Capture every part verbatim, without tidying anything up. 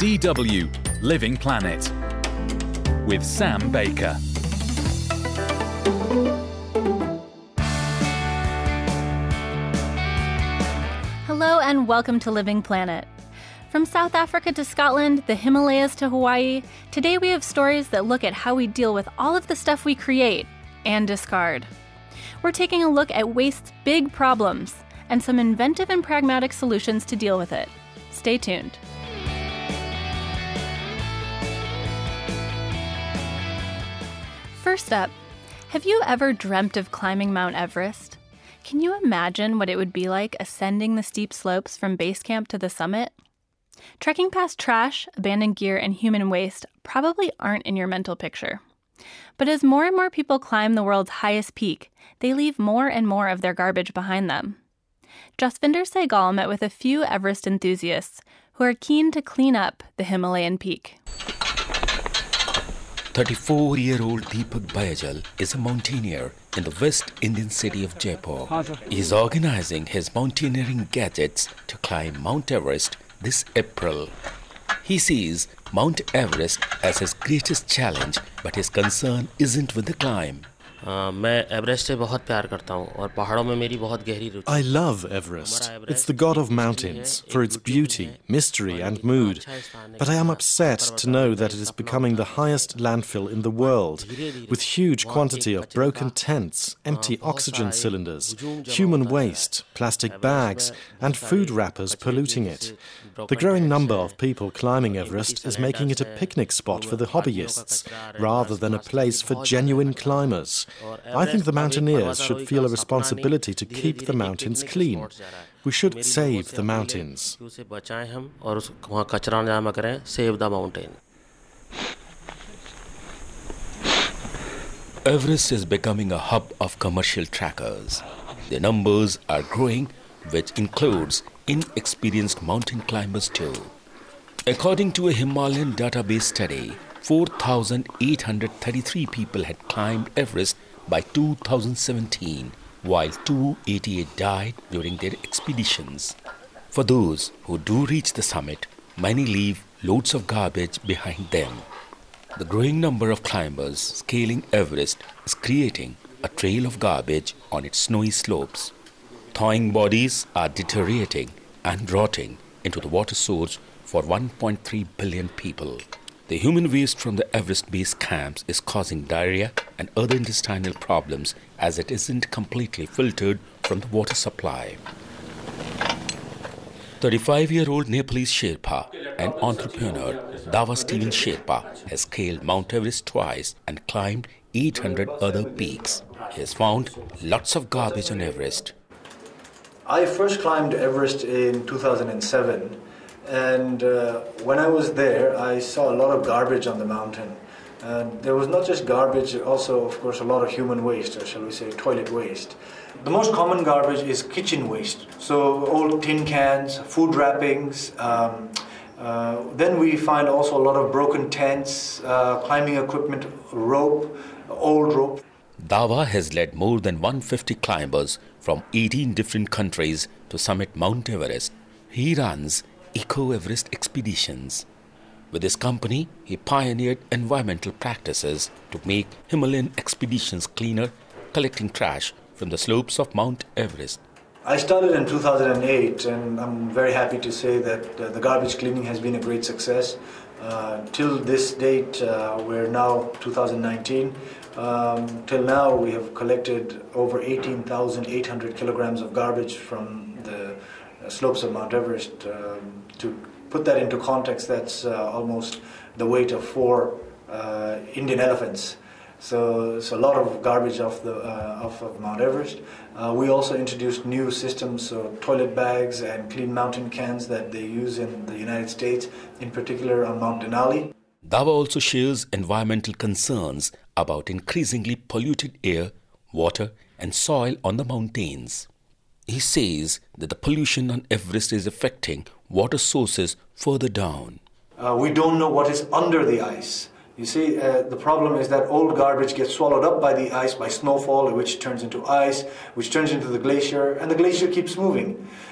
D W Living Planet with Sam Baker. Hello and welcome to Living Planet. From South Africa to Scotland, the Himalayas to Hawaii, today we have stories that look at how we deal with all of the stuff we create and discard. We're taking a look at waste's big problems and some inventive and pragmatic solutions to deal with it. Stay tuned. First up, have you ever dreamt of climbing Mount Everest? Can you imagine what it would be like ascending the steep slopes from base camp to the summit? Trekking past trash, abandoned gear, and human waste probably aren't in your mental picture. But as more and more people climb the world's highest peak, they leave more and more of their garbage behind them. Jasvinder Sehgal met with a few Everest enthusiasts who are keen to clean up the Himalayan peak. thirty-four-year-old Deepak Bayajal is a mountaineer in the West Indian city of Jaipur. He is organizing his mountaineering gadgets to climb Mount Everest this April. He sees Mount Everest as his greatest challenge, but his concern isn't with the climb. Uh, मैं Everest से बहुत प्यार करता हूँ और पहाड़ों में मेरी बहुत गहरी रुचि है. I love Everest. It's the god of mountains for its beauty, mystery and mood. But I am upset to know that it is becoming the highest landfill in the world, with huge quantity of broken tents, empty oxygen cylinders, human waste, plastic bags and food wrappers polluting it. The growing number of people climbing Everest is making it a picnic spot for the hobbyists, rather than a place for genuine climbers. I think the mountaineers should feel a responsibility to keep the mountains clean. We should save the mountains. Everest is becoming a hub of commercial trackers. Their numbers are growing, which includes inexperienced mountain climbers too. According to a Himalayan database study, four thousand eight hundred thirty-three people had climbed Everest by two thousand seventeen, while two hundred eighty-eight died during their expeditions. For those who do reach the summit, many leave loads of garbage behind them. The growing number of climbers scaling Everest is creating a trail of garbage on its snowy slopes. Thawing bodies are deteriorating and rotting into the water source for one point three billion people. The human waste from the Everest base camps is causing diarrhea and other intestinal problems as it isn't completely filtered from the water supply. thirty-five-year-old Nepalese Sherpa and entrepreneur Dawa Steven Sherpa has scaled Mount Everest twice and climbed eight hundred other peaks. He has found lots of garbage on Everest. I first climbed Everest in two thousand seven. And uh, when I was there, I saw a lot of garbage on the mountain. And there was not just garbage, also, of course, a lot of human waste, or shall we say, toilet waste. The most common garbage is kitchen waste. So old tin cans, food wrappings. Um, uh, then we find also a lot of broken tents, uh, climbing equipment, rope, old rope. Dawa has led more than one hundred fifty climbers from eighteen different countries to summit Mount Everest. He runs Eco Everest expeditions. With his company, he pioneered environmental practices to make Himalayan expeditions cleaner, collecting trash from the slopes of Mount Everest. I started in two thousand eight, and I'm very happy to say that uh, the garbage cleaning has been a great success. Uh, till this date, uh, we're now two thousand nineteen. Um, till now, we have collected over eighteen thousand eight hundred kilograms of garbage from the slopes of Mount Everest. Um, to put that into context, that's uh, almost the weight of four uh, Indian elephants. So it's a lot of garbage off the uh, off of Mount Everest. Uh, we also introduced new systems, so toilet bags and clean mountain cans that they use in the United States, in particular on Mount Denali. Dawa also shares environmental concerns about increasingly polluted air, water and soil on the mountains. He says that the pollution on Everest is affecting water sources further down. Uh, we don't know what is under the ice. You see, uh, the problem is that old garbage gets swallowed up by the ice, by snowfall, which turns into ice, which turns into the glacier, and the glacier keeps moving.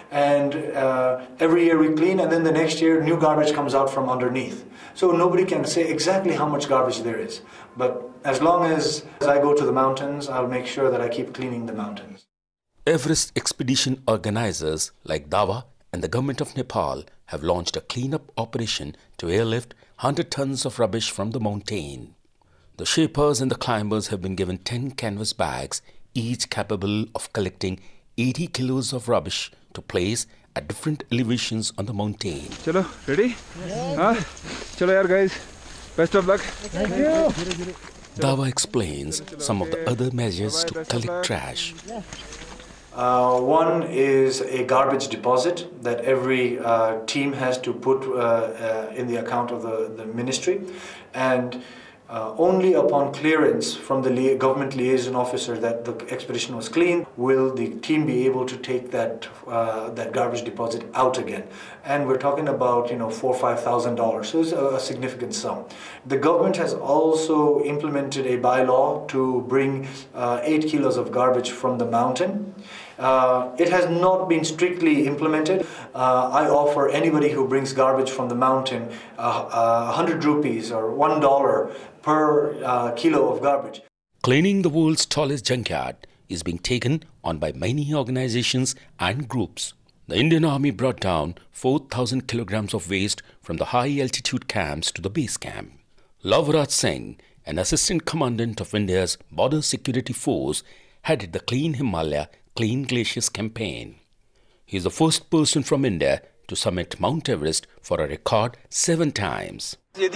and uh, every year we clean, and then the next year new garbage comes out from underneath. So nobody can say exactly how much garbage there is. But as long as, as I go to the mountains, I'll make sure that I keep cleaning the mountains. Everest expedition organizers like Dawa and the government of Nepal have launched a cleanup operation to airlift one hundred tons of rubbish from the mountain. The Sherpas and the climbers have been given ten canvas bags, each capable of collecting eighty kilos of rubbish to place at different elevations on the mountain. Chalo, ready? Yeah. Huh? Chalo yaar guys, best of luck. Thank you. Dawa explains some of the other measures to collect trash. Uh, one is a garbage deposit that every uh, team has to put uh, uh, in the account of the, the ministry, and uh, only upon clearance from the lia- government liaison officer that the expedition was clean will the team be able to take that uh, that garbage deposit out again. And we're talking about you know four or five thousand dollars, so it's a, a significant sum. The government has also implemented a bylaw to bring uh, eight kilos of garbage from the mountain. Uh, it has not been strictly implemented. Uh, I offer anybody who brings garbage from the mountain uh, uh, one hundred rupees or one dollar per uh, kilo of garbage. Cleaning the world's tallest junkyard is being taken on by many organizations and groups. The Indian Army brought down four thousand kilograms of waste from the high-altitude camps to the base camp. Lavraj Singh, an assistant commandant of India's Border Security Force, headed the Clean Himalaya, Clean Glaciers campaign. He is the first person from India to summit Mount Everest for a record seven times. There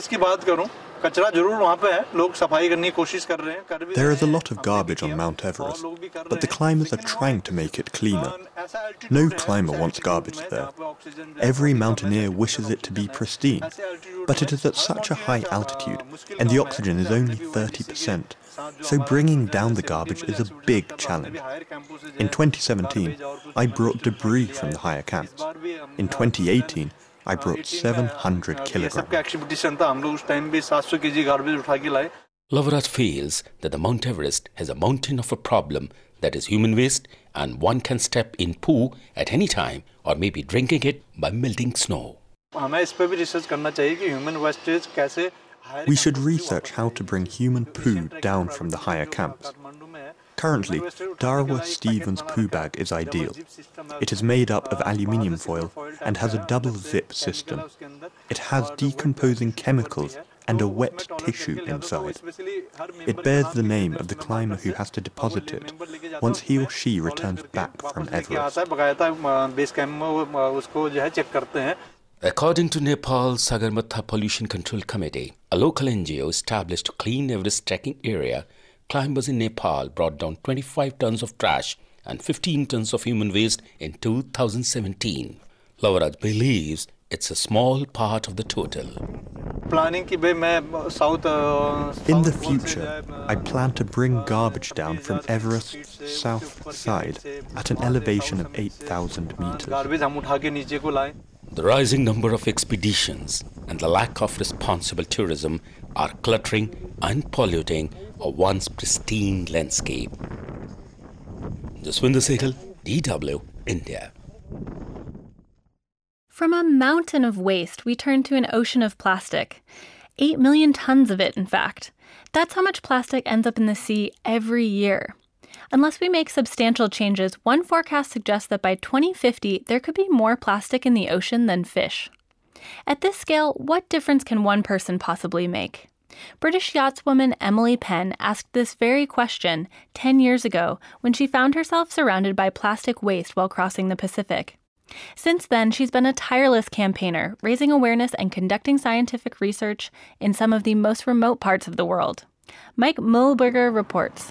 is a lot of garbage on Mount Everest, but the climbers are trying to make it cleaner. No climber wants garbage there. Every mountaineer wishes it to be pristine, but it is at such a high altitude, and the oxygen is only thirty percent. So bringing down the garbage is a big challenge. In twenty seventeen, I brought debris from the higher camps. In twenty eighteen, I brought seven hundred kilograms. Lavraj feels that the Mount Everest has a mountain of a problem that is human waste, and one can step in poo at any time or maybe drinking it by melting snow. We should research how to bring human poo down from the higher camps. Currently, Darwa Stevens' poo bag is ideal. It is made up of aluminium foil and has a double zip system. It has decomposing chemicals and a wet tissue inside. It bears the name of the climber who has to deposit it once he or she returns back from Everest. According to Nepal's Sagarmatha Pollution Control Committee, a local N G O established to clean Everest trekking area, climbers in Nepal brought down twenty-five tons of trash and fifteen tons of human waste in two thousand seventeen. Lavraj believes it's a small part of the total. In the future, I plan to bring garbage down from Everest's south side at an elevation of eight thousand meters. The rising number of expeditions and the lack of responsible tourism are cluttering and polluting a once pristine landscape. Jaswinder Sehgal, D W, India. From a mountain of waste, we turn to an ocean of plastic. Eight million tons of it, in fact. That's how much plastic ends up in the sea every year. Unless we make substantial changes, one forecast suggests that by twenty fifty, there could be more plastic in the ocean than fish. At this scale, what difference can one person possibly make? British yachtswoman Emily Penn asked this very question ten years ago when she found herself surrounded by plastic waste while crossing the Pacific. Since then, she's been a tireless campaigner, raising awareness and conducting scientific research in some of the most remote parts of the world. Mike Muhlberger reports.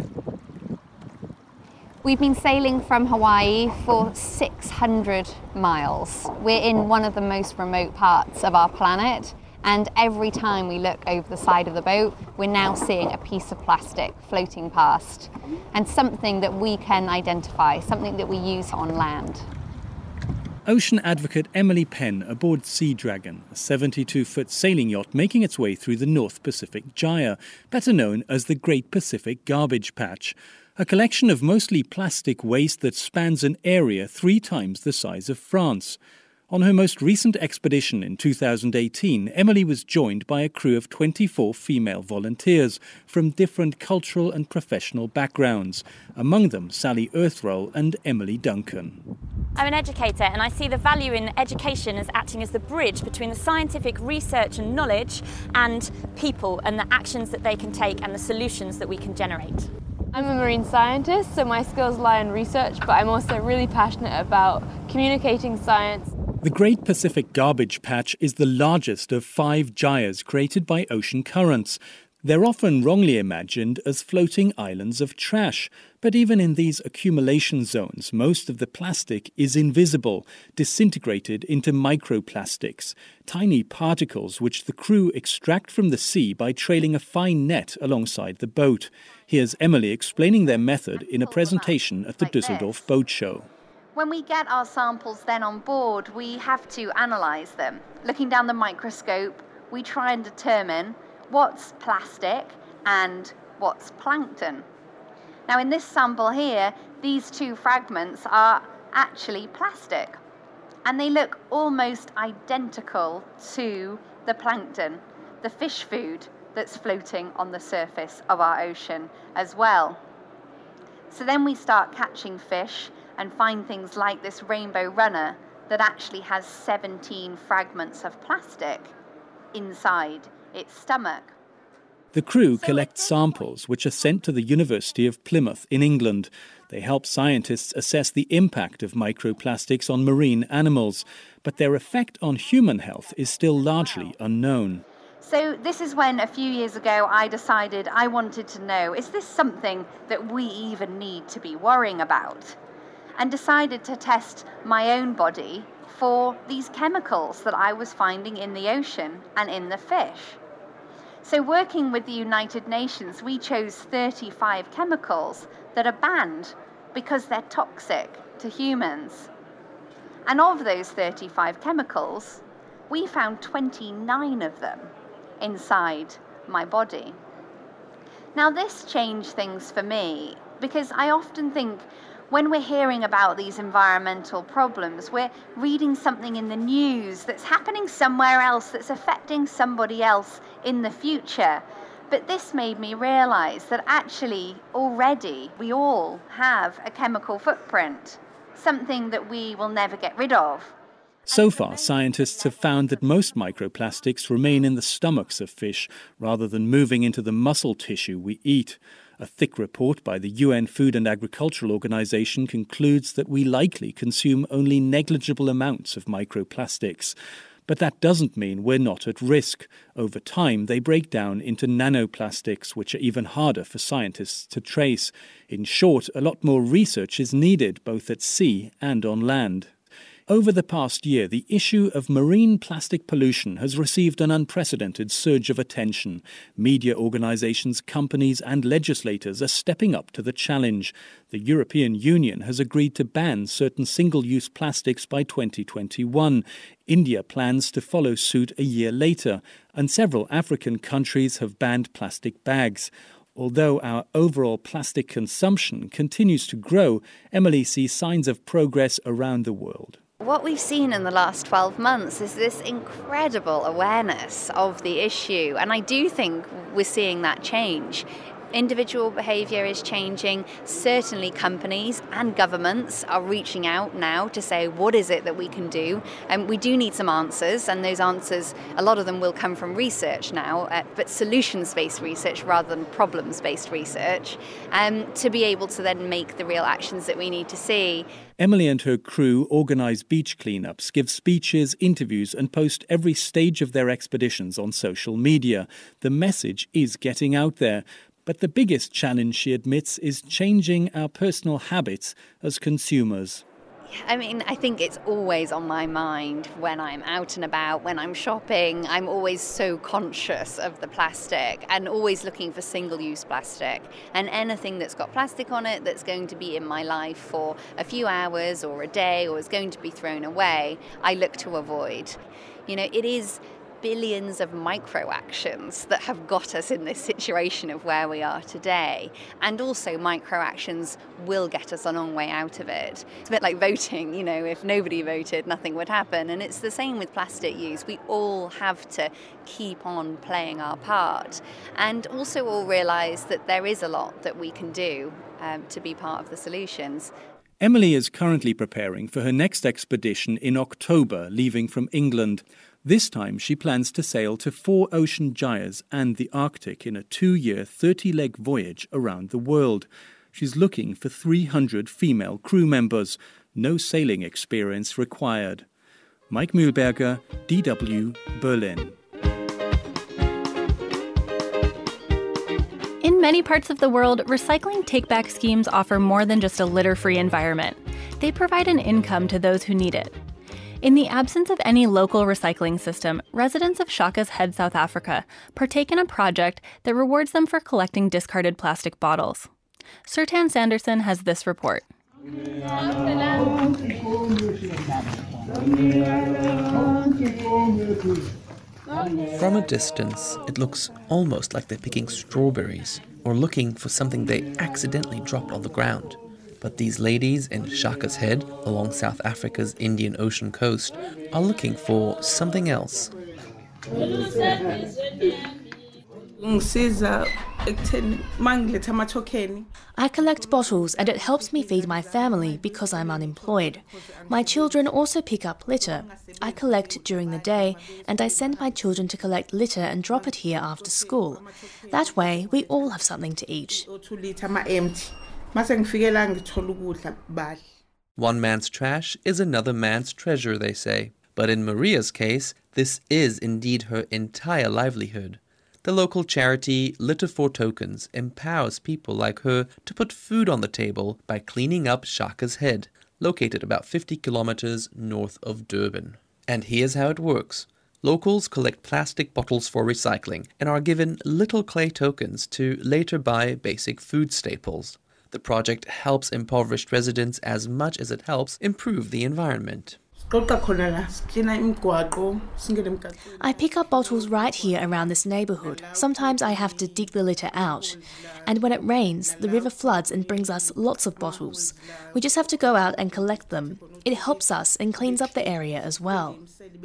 We've been sailing from Hawaii for six hundred miles. We're in one of the most remote parts of our planet, and every time we look over the side of the boat, we're now seeing a piece of plastic floating past, and something that we can identify, something that we use on land. Ocean advocate Emily Penn aboard Sea Dragon, a seventy-two foot sailing yacht making its way through the North Pacific Gyre, better known as the Great Pacific Garbage Patch. a collection of mostly plastic waste that spans an area three times the size of France. On her most recent expedition in two thousand eighteen, Emily was joined by a crew of twenty-four female volunteers from different cultural and professional backgrounds, among them Sally Earthroll and Emily Duncan. I'm an educator, and I see the value in education as acting as the bridge between the scientific research and knowledge and people and the actions that they can take and the solutions that we can generate. I'm a marine scientist, so my skills lie in research, but I'm also really passionate about communicating science. The Great Pacific Garbage Patch is the largest of five gyres created by ocean currents. They're often wrongly imagined as floating islands of trash, but even in these accumulation zones, most of the plastic is invisible, disintegrated into microplastics, tiny particles which the crew extract from the sea by trailing a fine net alongside the boat. Here's Emily explaining their method in a presentation at the Düsseldorf Boat Show. When we get our samples then on board, we have to analyse them. Looking down the microscope, we try and determine what's plastic and what's plankton. Now in this sample here, these two fragments are actually plastic, and they look almost identical to the plankton, the fish food that's floating on the surface of our ocean as well. So then we start catching fish and find things like this rainbow runner that actually has seventeen fragments of plastic inside its stomach. The crew collect samples which are sent to the University of Plymouth in England. They help scientists assess the impact of microplastics on marine animals, but their effect on human health is still largely unknown. So this is when a few years ago I decided I wanted to know, is this something that we even need to be worrying about? And decided to test my own body for these chemicals that I was finding in the ocean and in the fish. So working with the United Nations, we chose thirty-five chemicals that are banned because they're toxic to humans. And of those thirty-five chemicals, we found twenty-nine of them inside my body. Now this changed things for me, because I often think when we're hearing about these environmental problems, we're reading something in the news that's happening somewhere else, that's affecting somebody else in the future. But this made me realise that actually already we all have a chemical footprint, something that we will never get rid of. So far, scientists have found that most microplastics remain in the stomachs of fish rather than moving into the muscle tissue we eat. A thick report by the U N Food and Agricultural Organization concludes that we likely consume only negligible amounts of microplastics. But that doesn't mean we're not at risk. Over time, they break down into nanoplastics, which are even harder for scientists to trace. In short, a lot more research is needed, both at sea and on land. Over the past year, the issue of marine plastic pollution has received an unprecedented surge of attention. Media organisations, companies and legislators are stepping up to the challenge. The European Union has agreed to ban certain single-use plastics by twenty twenty-one. India plans to follow suit a year later, and several African countries have banned plastic bags. Although our overall plastic consumption continues to grow, Emily sees signs of progress around the world. What we've seen in the last twelve months is this incredible awareness of the issue, and I do think we're seeing that change. Individual behaviour is changing. Certainly companies and governments are reaching out now to say, what is it that we can do? And we do need some answers, and those answers, a lot of them will come from research now, uh, but solutions-based research rather than problems-based research, um, to be able to then make the real actions that we need to see. Emily and her crew organise beach cleanups, give speeches, interviews and post every stage of their expeditions on social media. The message is getting out there. But the biggest challenge, she admits, is changing our personal habits as consumers. I mean, I think it's always on my mind when I'm out and about, when I'm shopping. I'm always so conscious of the plastic and always looking for single-use plastic. And anything that's got plastic on it that's going to be in my life for a few hours or a day or is going to be thrown away, I look to avoid. You know, it is billions of micro actions that have got us in this situation of where we are today. And also micro actions will get us a long way out of it. It's a bit like voting, you know, if nobody voted, nothing would happen. And it's the same with plastic use. We all have to keep on playing our part. And also all realise that there is a lot that we can do um, to be part of the solutions. Emily is currently preparing for her next expedition in October, leaving from England. This time she plans to sail to four ocean gyres and the Arctic in a two-year, thirty-leg voyage around the world. She's looking for three hundred female crew members. No sailing experience required. Mike Mühlberger, D W, Berlin. In many parts of the world, recycling take-back schemes offer more than just a litter-free environment. They provide an income to those who need it. In the absence of any local recycling system, residents of Shaka's Head, South Africa, partake in a project that rewards them for collecting discarded plastic bottles. Sertan Sanderson has this report. From a distance, it looks almost like they're picking strawberries or looking for something they accidentally dropped on the ground. But these ladies in Shaka's Head, along South Africa's Indian Ocean coast, are looking for something else. I collect bottles and it helps me feed my family because I'm unemployed. My children also pick up litter. I collect during the day and I send my children to collect litter and drop it here after school. That way we all have something to eat. One man's trash is another man's treasure, they say. But in Maria's case, this is indeed her entire livelihood. The local charity Litter for Tokens empowers people like her to put food on the table by cleaning up Shaka's Head, located about fifty kilometers north of Durban. And here's how it works. Locals collect plastic bottles for recycling and are given little clay tokens to later buy basic food staples. The project helps impoverished residents as much as it helps improve the environment. I pick up bottles right here around this neighbourhood. Sometimes I have to dig the litter out. And when it rains, the river floods and brings us lots of bottles. We just have to go out and collect them. It helps us and cleans up the area as well.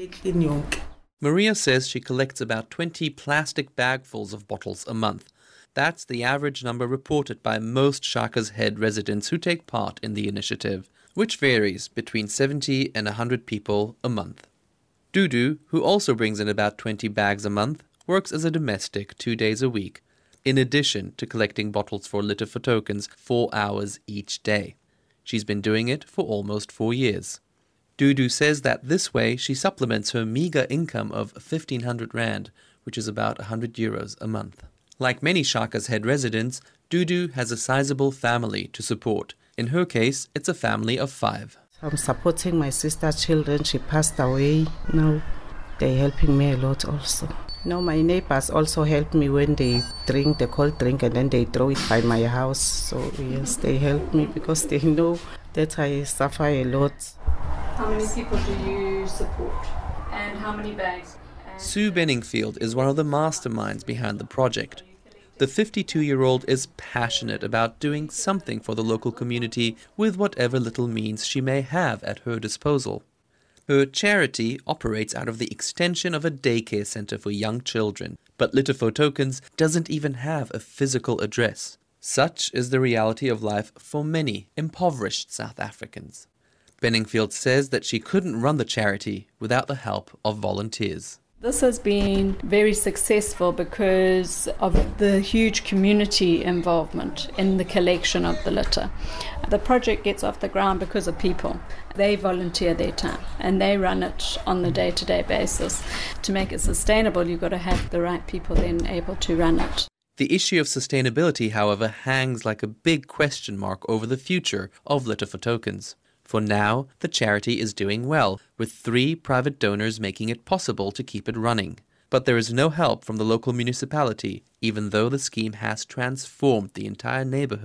Maria says she collects about twenty plastic bagfuls of bottles a month. That's the average number reported by most Shaka's Head residents who take part in the initiative, which varies between seventy and one hundred people a month. Dudu, who also brings in about twenty bags a month, works as a domestic two days a week, in addition to collecting bottles for Litter for Tokens four hours each day. She's been doing it for almost four years. Dudu says that this way she supplements her meager income of fifteen hundred rand, which is about one hundred euros a month. Like many Shaka's Head residents, Dudu has a sizable family to support. In her case, it's a family of five. I'm supporting my sister's children. She passed away. Now they're helping me a lot also. Now my neighbors also help me when they drink the cold drink and then they throw it by my house. So yes, they help me because they know that I suffer a lot. How many people do you support? And how many bags? Sue Benningfield is one of the masterminds behind the project. The fifty-two-year-old is passionate about doing something for the local community with whatever little means she may have at her disposal. Her charity operates out of the extension of a daycare center for young children, but Litter for Tokens doesn't even have a physical address. Such is the reality of life for many impoverished South Africans. Benningfield says that she couldn't run the charity without the help of volunteers. This has been very successful because of the huge community involvement in the collection of the litter. The project gets off the ground because of people. They volunteer their time and they run it on the day-to-day basis. To make it sustainable, you've got to have the right people then able to run it. The issue of sustainability, however, hangs like a big question mark over the future of Litter for Tokens. For now, the charity is doing well, with three private donors making it possible to keep it running. But there is no help from the local municipality, even though the scheme has transformed the entire neighborhood for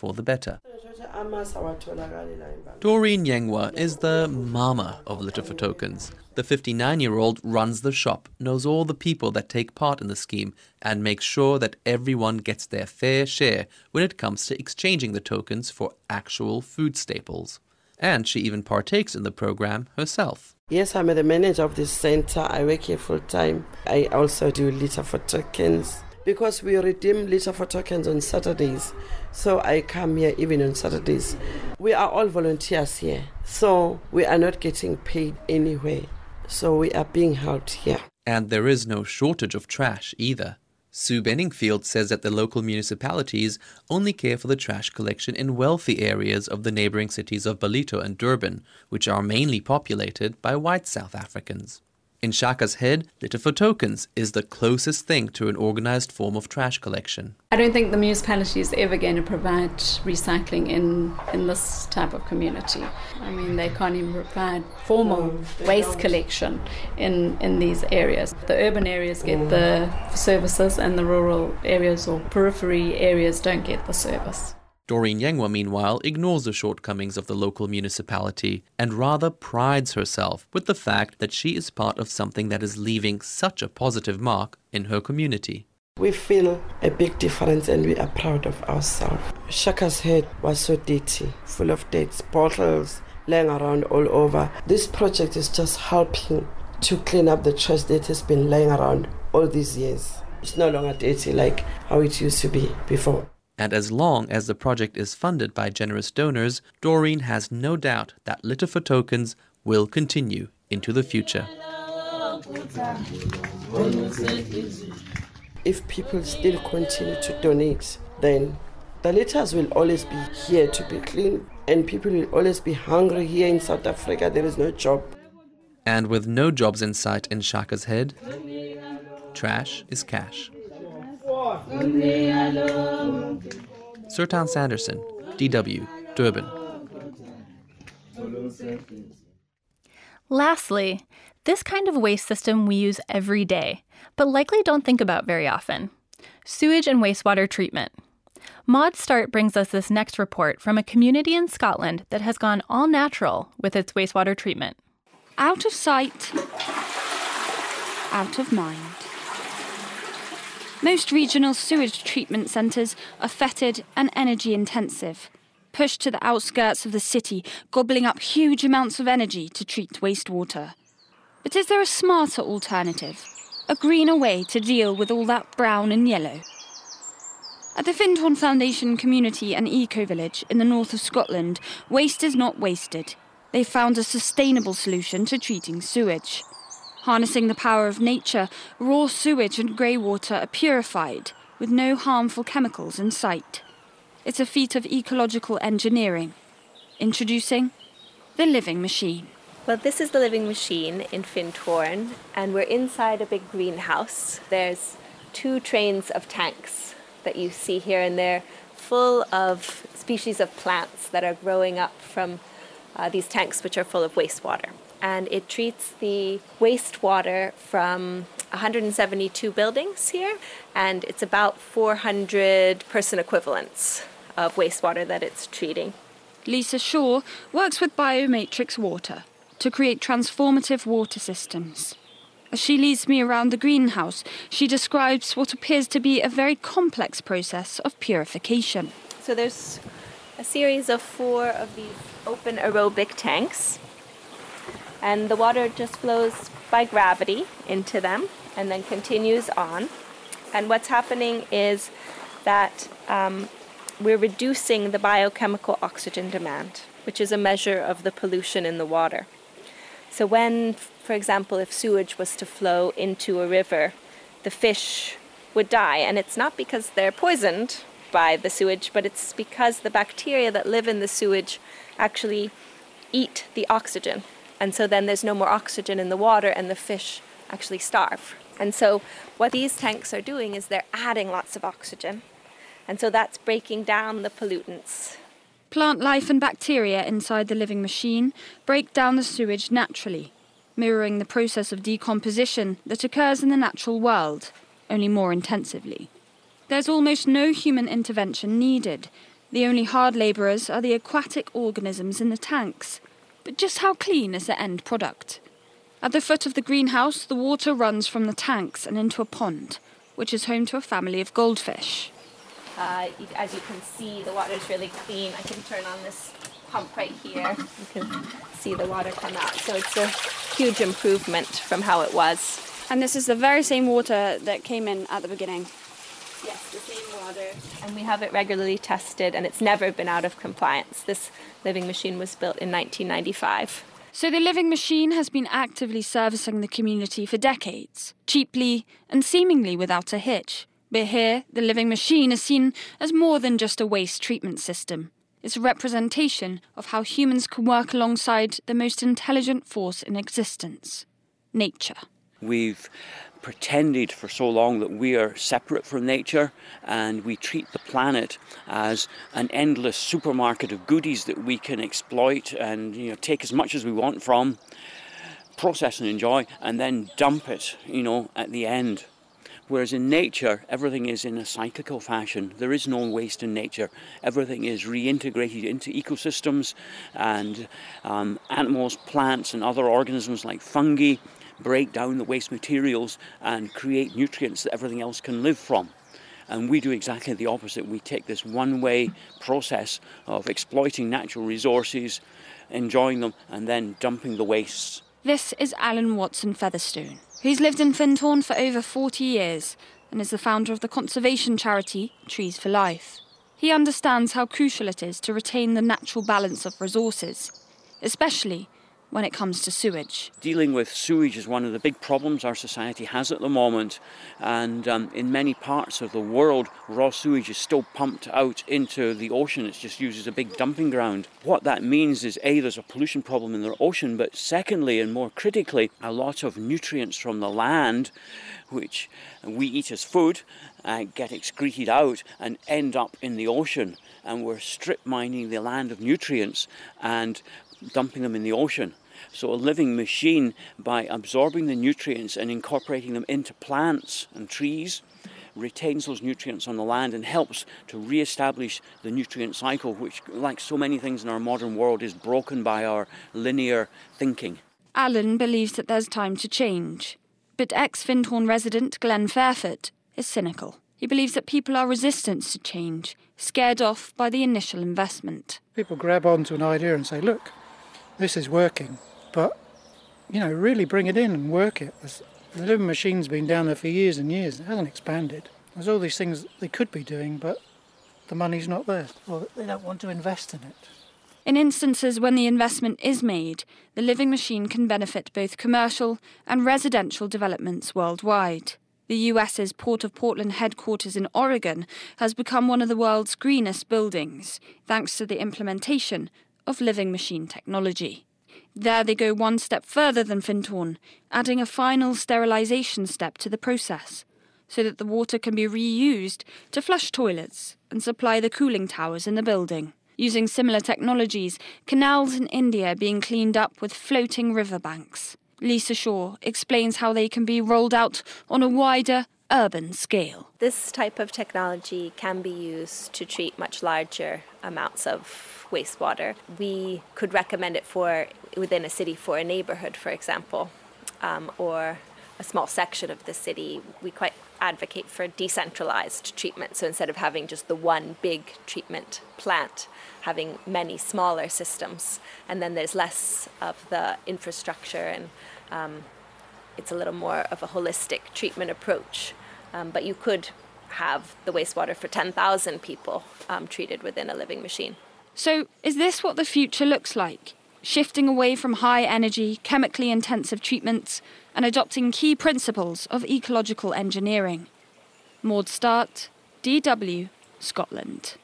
for the better. Doreen Yengwa is the mama of Litter for Tokens. The fifty-nine-year-old runs the shop, knows all the people that take part in the scheme, and makes sure that everyone gets their fair share when it comes to exchanging the tokens for actual food staples. And she even partakes in the program herself. Yes, I'm the manager of this center. I work here full time. I also do Litter for Tokens because we redeem Litter for Tokens on Saturdays. So I come here even on Saturdays. We are all volunteers here, so we are not getting paid anywhere. So we are being helped here. And there is no shortage of trash either. Sue Benningfield says that the local municipalities only care for the trash collection in wealthy areas of the neighbouring cities of Ballito and Durban, which are mainly populated by white South Africans. In Shaka's head, Litter for Tokens is the closest thing to an organised form of trash collection. I don't think the municipality is ever going to provide recycling in, in this type of community. I mean, they can't even provide formal waste collection in, in these areas. The urban areas get the services and the rural areas or periphery areas don't get the service. Doreen Yengwa, meanwhile, ignores the shortcomings of the local municipality and rather prides herself with the fact that she is part of something that is leaving such a positive mark in her community. We feel a big difference and we are proud of ourselves. Shaka's head was so dirty, full of dates, bottles laying around all over. This project is just helping to clean up the trash that has been laying around all these years. It's no longer dirty like how it used to be before. And as long as the project is funded by generous donors, Doreen has no doubt that Litter for Tokens will continue into the future. If people still continue to donate, then the litters will always be here to be clean, and people will always be hungry here in South Africa. There is no job. And with no jobs in sight in Shaka's head, trash is cash. Sertan Sanderson, D W, Durban. Lastly, this kind of waste system we use every day, but likely don't think about very often. Sewage and wastewater treatment. Maud Start brings us this next report from a community in Scotland that has gone all natural with its wastewater treatment. Out of sight, out of mind. Most regional sewage treatment centres are fetid and energy intensive, pushed to the outskirts of the city, gobbling up huge amounts of energy to treat wastewater. But is there a smarter alternative, a greener way to deal with all that brown and yellow? At the Findhorn Foundation Community and Eco Village in the north of Scotland, waste is not wasted. They've found a sustainable solution to treating sewage. Harnessing the power of nature, raw sewage and grey water are purified, with no harmful chemicals in sight. It's a feat of ecological engineering. Introducing the Living Machine. Well, this is the Living Machine in Findhorn, and we're inside a big greenhouse. There's two trains of tanks that you see here, and they're full of species of plants that are growing up from uh, these tanks, which are full of wastewater. And it treats the wastewater from one hundred seventy-two buildings here, and it's about four hundred person equivalents of wastewater that it's treating. Lisa Shaw works with Biomatrix Water to create transformative water systems. As she leads me around the greenhouse, she describes what appears to be a very complex process of purification. So there's a series of four of these open aerobic tanks, and the water just flows by gravity into them and then continues on. And what's happening is that um, we're reducing the biochemical oxygen demand, which is a measure of the pollution in the water. So when, for example, if sewage was to flow into a river, the fish would die. And it's not because they're poisoned by the sewage, but it's because the bacteria that live in the sewage actually eat the oxygen. And so then there's no more oxygen in the water and the fish actually starve. And so what these tanks are doing is they're adding lots of oxygen. And so that's breaking down the pollutants. Plant life and bacteria inside the Living Machine break down the sewage naturally, mirroring the process of decomposition that occurs in the natural world, only more intensively. There's almost no human intervention needed. The only hard labourers are the aquatic organisms in the tanks. But just how clean is the end product? At the foot of the greenhouse, the water runs from the tanks and into a pond, which is home to a family of goldfish. Uh, as you can see, the water is really clean. I can turn on this pump right here. You can see the water come out. So it's a huge improvement from how it was. And this is the very same water that came in at the beginning? Yes, the same water. And we have it regularly tested, and it's never been out of compliance. This living machine was built in nineteen ninety-five. So the living machine has been actively servicing the community for decades, cheaply and seemingly without a hitch. But here, the living machine is seen as more than just a waste treatment system. It's a representation of how humans can work alongside the most intelligent force in existence, nature. We've pretended for so long that we are separate from nature, and we treat the planet as an endless supermarket of goodies that we can exploit and, you know, take as much as we want from, process and enjoy, and then dump it, you know, at the end. Whereas in nature, everything is in a cyclical fashion. There is no waste in nature. Everything is reintegrated into ecosystems, and um, animals, plants and other organisms like fungi break down the waste materials and create nutrients that everything else can live from. And we do exactly the opposite. We take this one-way process of exploiting natural resources, enjoying them, and then dumping the wastes. This is Alan Watson Featherstone, who's lived in Findhorn for over forty years and is the founder of the conservation charity Trees for Life. He understands how crucial it is to retain the natural balance of resources, especially when it comes to sewage. Dealing with sewage is one of the big problems our society has at the moment, and um, in many parts of the world, raw sewage is still pumped out into the ocean. It's just used as a big dumping ground. What that means is, A, there's a pollution problem in the ocean, but secondly, and more critically, a lot of nutrients from the land, which we eat as food, uh, get excreted out and end up in the ocean, and we're strip mining the land of nutrients and dumping them in the ocean. So a living machine, by absorbing the nutrients and incorporating them into plants and trees, retains those nutrients on the land and helps to re-establish the nutrient cycle, which, like so many things in our modern world, is broken by our linear thinking. Alan believes that there's time to change, but ex-Findhorn resident Glenn Fairfoot is cynical. He believes that people are resistant to change, scared off by the initial investment. People grab onto an idea and say, look, this is working, but, you know, really bring it in and work it. The living machine's been down there for years and years. It hasn't expanded. There's all these things they could be doing, but the money's not there, or they don't want to invest in it. In instances when the investment is made, the living machine can benefit both commercial and residential developments worldwide. The U S's Port of Portland headquarters in Oregon has become one of the world's greenest buildings, thanks to the implementation of living machine technology. There they go one step further than Findhorn, adding a final sterilisation step to the process, so that the water can be reused to flush toilets and supply the cooling towers in the building. Using similar technologies, canals in India are being cleaned up with floating riverbanks. Lisa Shaw explains how they can be rolled out on a wider urban scale. This type of technology can be used to treat much larger amounts of wastewater. We could recommend it for within a city for a neighborhood, for example, um, or a small section of the city. We quite advocate for decentralized treatment. So instead of having just the one big treatment plant, having many smaller systems, and then there's less of the infrastructure, and um, it's a little more of a holistic treatment approach. Um, but you could have the wastewater for ten thousand people um, treated within a living machine. So, is this what the future looks like? Shifting away from high-energy, chemically intensive treatments and adopting key principles of ecological engineering. Maud Start, D W, Scotland.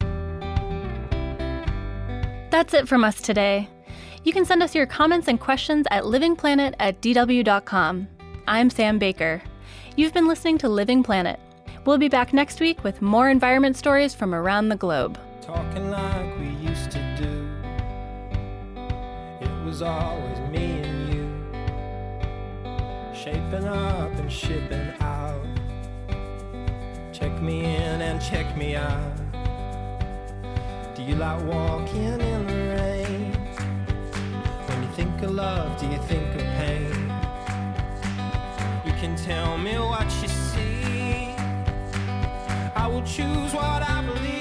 That's it from us today. You can send us your comments and questions at living planet at d w dot com. I'm Sam Baker. You've been listening to Living Planet. We'll be back next week with more environment stories from around the globe. Talking like we used to do. It was always me and you, shaping up and shipping out. Check me in and check me out. you like walking in the rain? When you think of love, do you think of pain? You can tell me what you see. I will choose what I believe.